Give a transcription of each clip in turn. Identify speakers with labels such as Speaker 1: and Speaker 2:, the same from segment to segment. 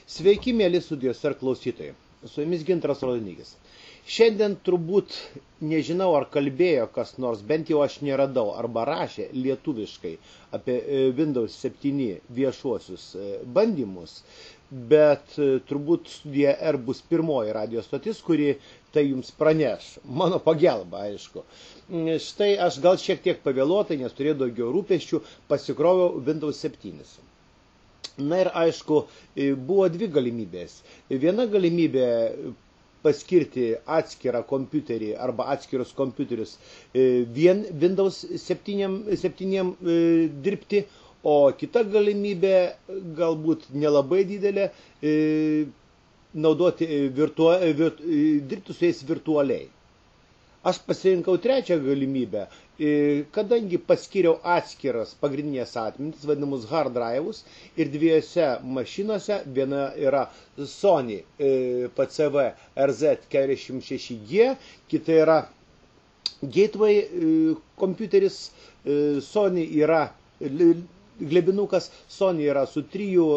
Speaker 1: Sveiki, mėly studijos ir klausytojai. Su jumis Gintaras Raudonikis. Šiandien turbūt nežinau, ar kalbėjo kas nors, bent jau aš neradau, arba rašė lietuviškai apie Windows 7 viešuosius bandymus, bet turbūt studija R bus pirmoji radio stotis, kuri tai jums praneš. Mano pagelba, aišku. Štai aš gal šiek tiek pavėluotai, nes turėjau daugiau rūpesčių, pasikroviau Windows 7. Na ir aišku, buvo dvi galimybės. Viena galimybė paskirti atskirą kompiuterį arba atskirus kompiuterius vien Windows 7 dirbti, o kita galimybė, galbūt nelabai didelė, dirbti su jais virtualiai. Aš pasirinkau trečią galimybę, kadangi paskiriau atskiras pagrindinės atmintis, vadinamus hard drive'us, ir dviejose mašinose, viena yra Sony PCV RZ46G, kita yra Gateway kompiuteris, Sony yra glebinukas, Sony yra su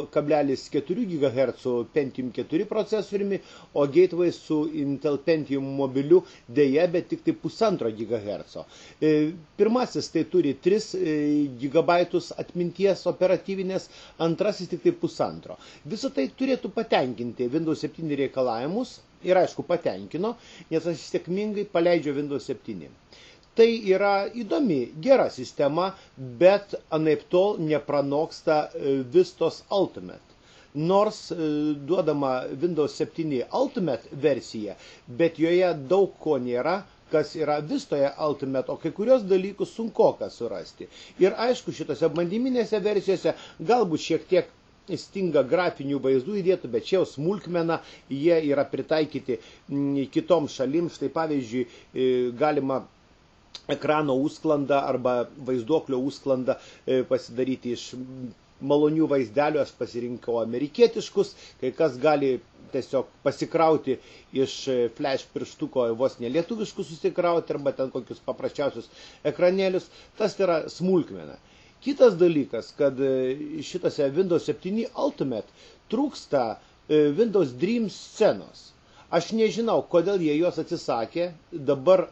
Speaker 1: 3,4 GHz Pentium 4 procesoriumi, o Gateway su Intel Pentium mobiliu dėja, bet tik tai 1,5 GHz. Pirmasis tai turi 3 GB atminties operatyvinės, antrasis tik tai 1,5. Visą tai turėtų patenkinti Windows 7 reikalavimus ir aišku patenkino, nes aš sėkmingai paleidžiu Windows 7. Tai yra įdomi, gera sistema, bet anaiptol nepranoksta Vistos Ultimate. Nors duodama Windows 7 Ultimate versija, bet joje daug ko nėra, kas yra Vistoje Ultimate, o kai kurios dalykus sunkoka surasti. Ir aišku, šitose bandyminėse versijose galbūt šiek tiek stinga grafinių vaizdų įdėtų, bet čia jau smulkmena, jie yra pritaikyti kitoms šalims. Štai pavyzdžiui, galima ekrano užsklandą arba vaizduoklio užsklandą pasidaryti iš malonių vaizdelių. Aš pasirinkau amerikietiškus, kai kas gali tiesiog pasikrauti iš flash pirštuko vos nelietuviškus susikrauti, arba ten kokius paprasčiausius ekranėlius. Tas yra smulkmena. Kitas dalykas, kad šitose Windows 7 Ultimate trūksta Windows Dream scenos. Aš nežinau, kodėl jie jos atsisakė, dabar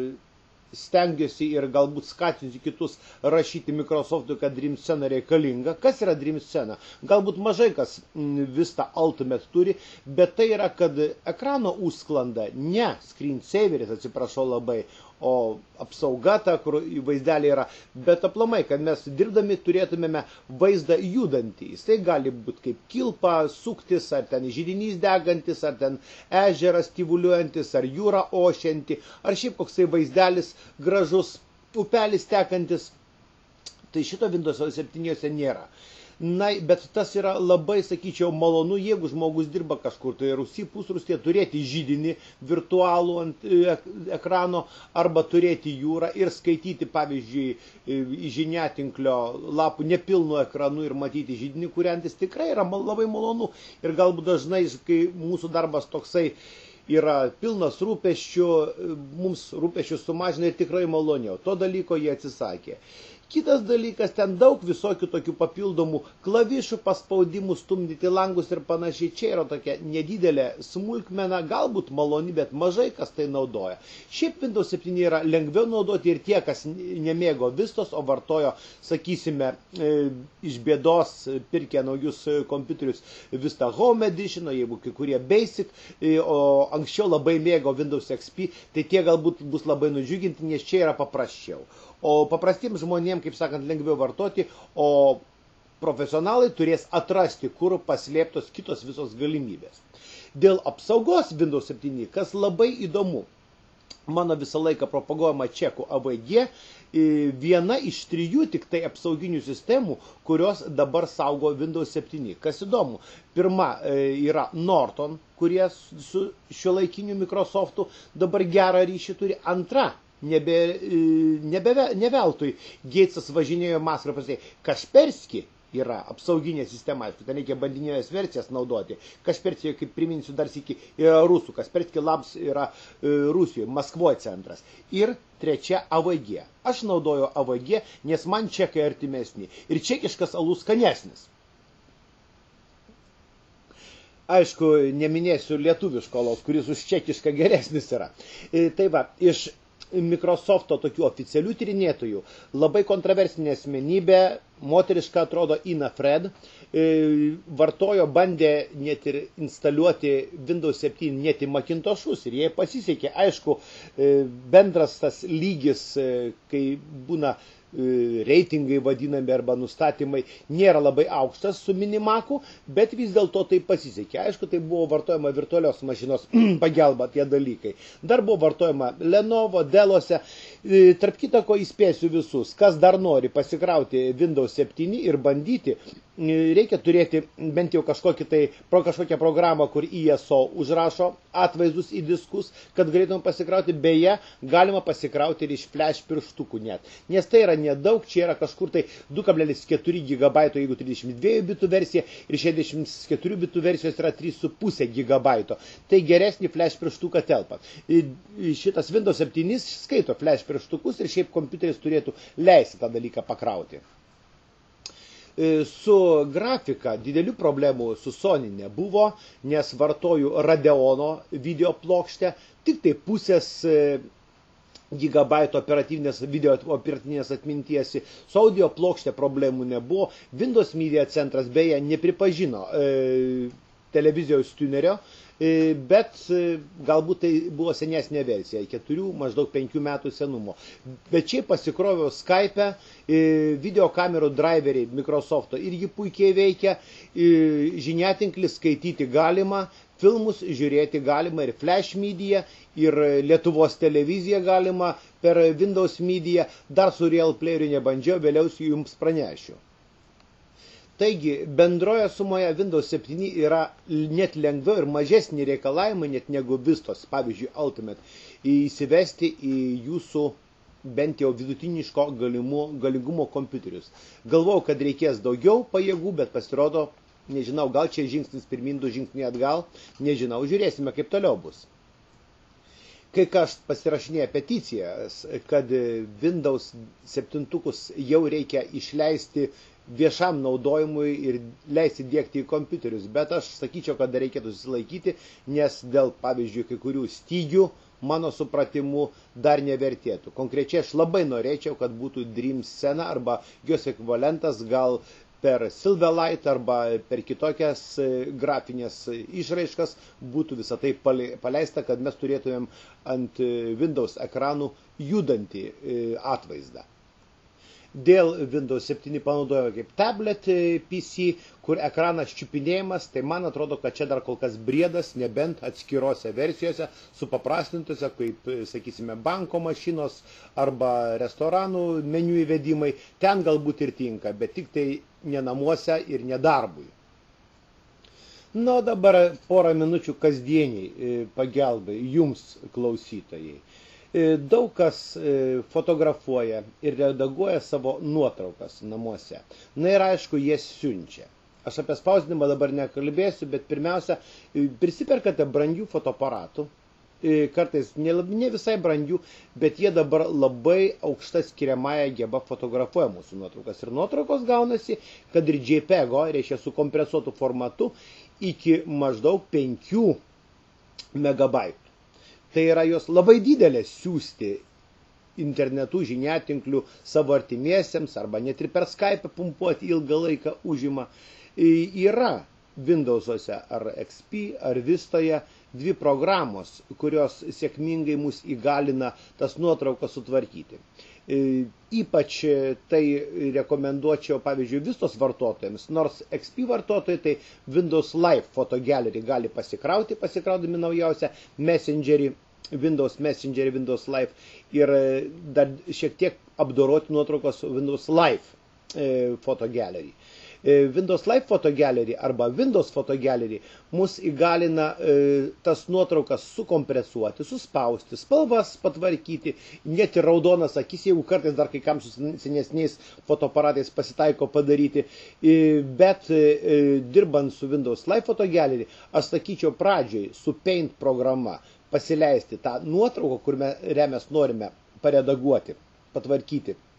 Speaker 1: stengiuosi ir galbūt skatinsiu kitus rašyti Microsoft'ui, kad Dream scena reikalinga. Kas yra Dream scena? Galbūt mažai kas Vista Ultimate turi, bet tai yra, kad ekrano užsklanda, ne screensaveris, atsiprašau labai, o apsauga ta, kur vaizdeliai yra, bet aplamai, kad mes dirbdami turėtumėme vaizdą judantį. Jisai gali būti kaip kilpa, suktis, ar ten židinys degantis, ar ten ežeras tyvuliuojantis, ar jūra ošianti, ar šiaip koksai vaizdelis gražus, upelis tekantis. Tai šito Windows 7 nėra. Na, bet tas yra labai, sakyčiau, malonu, jeigu žmogus dirba kažkur, tai Rusy, pusrustyje, turėti židinį virtualų ant ekrano, arba turėti jūrą ir skaityti, pavyzdžiui, žiniatinklio lapų nepilnu ekranu ir matyti židinį kuriantis, tikrai yra labai malonu. Ir galbūt dažnai, kai mūsų darbas toksai yra pilnas rūpesčių, mums rūpesčių sumažina ir tikrai maloniau. To dalyko jie atsisakė. Kitas dalykas, ten daug visokių tokių papildomų klavišų, paspaudimų, stumdyti langus ir panašiai. Čia yra tokia nedidelė smulkmena, galbūt maloni, bet mažai kas tai naudoja. Šiaip Windows 7 yra lengviau naudoti ir tie, kas nemėgo Vistos, o vartojo, sakysime, iš bėdos pirkę naujus kompiuterius Vista Home Edition, jeigu kai kurie Basic, o anksčiau labai mėgo Windows XP, tai tie galbūt bus labai nudžiuginti, nes čia yra paprasčiau. O paprastiems žmonėms, kaip sakant, lengviau vartoti, o profesionalai turės atrasti, kur paslėptos kitos visos galimybės. Dėl apsaugos Windows 7, kas labai įdomu, mano visą laiką propaguojama čekų AVG, viena iš 3 tik tai apsauginių sistemų, kurios dabar saugo Windows 7. Kas įdomu, pirma yra Norton, kurie su šiuolaikiniu Microsoft'u dabar gerą ryšį turi. Antra, ne veltui Gatesas važinėjo Maskvą pasakė, Kaspersky yra apsauginė sistema, aišku, ten reikia bandinės versijas naudoti. Kaspersky, kaip priminsiu dar sykį, yra rusų, Kaspersky Labs yra Rusijoje, Maskvoje centras. Ir trečia AVG. Aš naudoju AVG, nes man čekai artimesni ir čekiškas alus skanesnis. Aišku, neminėsiu lietuviško alaus, kuris už čekišką geresnis yra. Tai va, iš Microsofto tokių oficialių tyrinėtojų labai kontroversinė asmenybė, moteriška atrodo Ina Fred, vartojo, bandė net ir instaliuoti Windows 7 net į Macintoshus ir jai pasisekė. Aišku, bendras tas lygis, kai būna reitingai vadinami arba nustatymai, nėra labai aukštas su Minimacu, bet vis dėlto tai pasisekė. Aišku, tai buvo vartojama virtualios mašinos pagalba tie dalykai. Dar buvo vartojama Lenovo, Dell'ose. Tarp kitako įspėsiu visus, kas dar nori pasikrauti Windows 7 ir bandyti, reikia turėti bent jau kažkokią programą, kur ISO užrašo atvaizdus į diskus, kad galėtum pasikrauti. Beje, galima pasikrauti ir iš flash pirštukų net. Nes tai yra nedaug, čia yra kažkur tai 2,4 GB, jeigu 32 bitų versija, ir 64 bitų versijos yra 3,5 GB. Tai geresnį flash pirštuką telpa. Šitas Windows 7 skaito flash pirštukus ir šiaip kompiuteris turėtų leisti tą dalyką pakrauti. Su grafika didelių problemų su Sony nebuvo, nes vartoju Radeono video plokštę, tik tai pusės gigabaito video operatyvinės atminties. Su audio plokštė problemų nebuvo. Windows Media Centras beje nepripažino televizijos tunerio, bet galbūt tai buvo senesnė versija, 4, maždaug 5 metų senumo. Bet čia pasikroviau Skype, videokamerų driveriai Microsofto irgi puikiai veikia, žiniatinklis skaityti galima, filmus žiūrėti galima ir Flash Media, ir Lietuvos televiziją galima per Windows Media, dar su Real Playeriu nebandžiau, vėliau jums pranešiu. Taigi, bendroje sumoje Windows 7 yra net lengviau ir mažesni reikalavimai net negu Vistos, pavyzdžiui, Ultimate, įsivesti į jūsų bent jau vidutiniško galingumo kompiuterius. Galvojau, kad reikės daugiau pajėgų, bet pasirodo, nežinau, gal čia žingsnis pirmin, 2 žingsniai atgal, nežinau, žiūrėsime, kaip toliau bus. Kai kas pasirašinėja peticijas, kad Windows 7 jau reikia išleisti viešam naudojimui ir leisti dėkti į kompiuterius, bet aš sakyčiau, kad reikėtų susilaikyti, nes dėl, pavyzdžiui, kai kurių stygių, mano supratimu, dar nevertėtų. Konkrečiai aš labai norėčiau, kad būtų Dream Scena arba jos ekvivalentas, gal per Silverlight arba per kitokias grafinės išraiškas būtų visą tai paleista, kad mes turėtumėm ant Windows ekranų judantį atvaizdą. Dėl Windows 7 panaudojo kaip tablet PC, kur ekranas čiupinėjimas, tai man atrodo, kad čia dar kol kas briedas, nebent atskirose versijose, supaprastintose, kaip, sakysime, banko mašinos arba restoranų meniu įvedimai, ten galbūt ir tinka, bet tik tai ne namuose ir ne darbui. Na, dabar porą minučių kasdieniai pagalbai jums, klausytojai. Daug kas fotografuoja ir redaguoja savo nuotraukas namuose. Na ir aišku, jie siunčia. Aš apie spausdinimą dabar nekalbėsiu, bet pirmiausia, prisiperkate brangių fotoaparatų, kartais ne visai brangių, bet jie dabar labai aukšta skiriamąją gebą fotografuoja mūsų nuotraukas. Ir nuotraukos gaunasi, kad ir JPEG-o, reiškia su kompresuotu formatu, iki maždaug 5 megabaitų. Tai yra jos labai didelės siųsti internetu, žiniatinklių savo artimiesiems arba net ir per Skype pumpuoti ilgą laiką užima. Yra Windows'ose ar XP ar Vistoje 2 programos, kurios sėkmingai mus įgalina tas nuotraukas sutvarkyti. Ypač tai rekomenduočiau, pavyzdžiui, Vistos vartotojams, nors XP vartotojai tai Windows Live Photo Gallery gali pasikraudami naujausią Messengerį, Windows Messengerį, Windows Live ir dar šiek tiek apdoroti nuotraukos Windows Live Photo Gallery. Windows Live Photo Gallery arba Windows Photo Gallery mus įgalina tas nuotraukas sukompresuoti, suspausti, spalvas patvarkyti, net ir raudonas akis, jeigu kartais dar kai kam su senesniais fotoaparatais pasitaiko padaryti. Bet dirbant su Windows Live Photo Gallery, aš sakyčiau pradžioj su Paint programa pasileisti tą nuotrauką, kur mes norime paredaguoti, patvarkyti.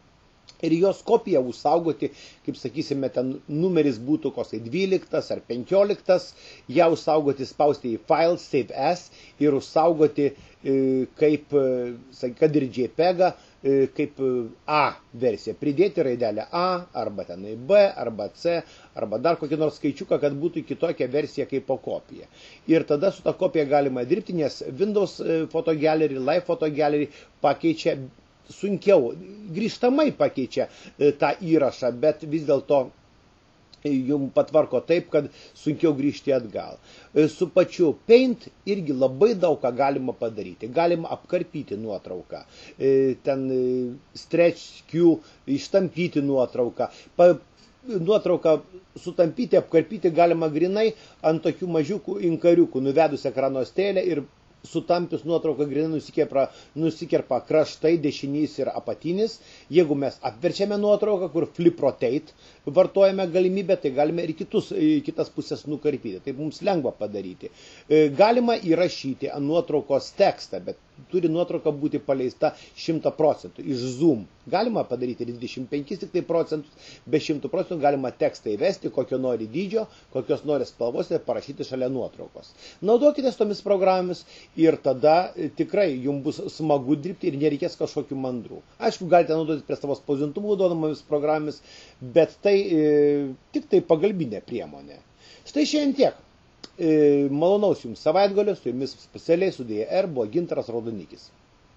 Speaker 1: ir jos kopiją užsaugoti, kaip sakysime, ten numeris būtų koks 12 ar 15, ją užsaugoti, spausti į file, save as ir užsaugoti kaip, kad ir JPEG, kaip A versiją. Pridėti raidelę A, arba tenai B, arba C, arba dar kokį nors skaičiuką, kad būtų kitokia versija kaip po kopija. Ir tada su ta kopija galima dirbti, nes Windows Photo Gallery, Live Photo Gallery pakeičia sunkiau, grįžtamai pakeičia tą įrašą, bet vis dėlto jums patvarko taip, kad sunkiau grįžti atgal. Su pačiu Paint irgi labai daug ką galima padaryti. Galima apkarpyti nuotrauką, ten stretch Q, ištampyti nuotrauką. Nuotrauką sutampyti, apkarpyti galima grinai ant tokių mažiukų inkariukų, nuvedus ekrano strėlę ir sutampius nuotrauką grinai nusikerpa kraštai, dešinys ir apatinis. Jeigu mes apverčiame nuotrauką, kur flip rotate vartojame galimybę, tai galime ir kitas pusės nukarpyti. Tai mums lengva padaryti. Galima įrašyti ant nuotraukos tekstą, bet turi nuotrauka būti paleista 100%. Iš Zoom galima padaryti 25 tik tai procentus, be 100% galima tekstą įvesti, kokio nori dydžio, kokios nori spalvos ir parašyti šalia nuotraukos. Naudokitės tomis programomis ir tada tikrai jums bus smagu dirbti ir nereikės kažkokių mandrų. Aišku, galite naudoti prie savo spausdintuvų naudodamomis programomis, bet tai tik tai pagalbinė priemonė. Štai šiandien tiek. Malonaus jums savaitgalio, su jumis specialiai su DR buvo Gintaras Raudonikis.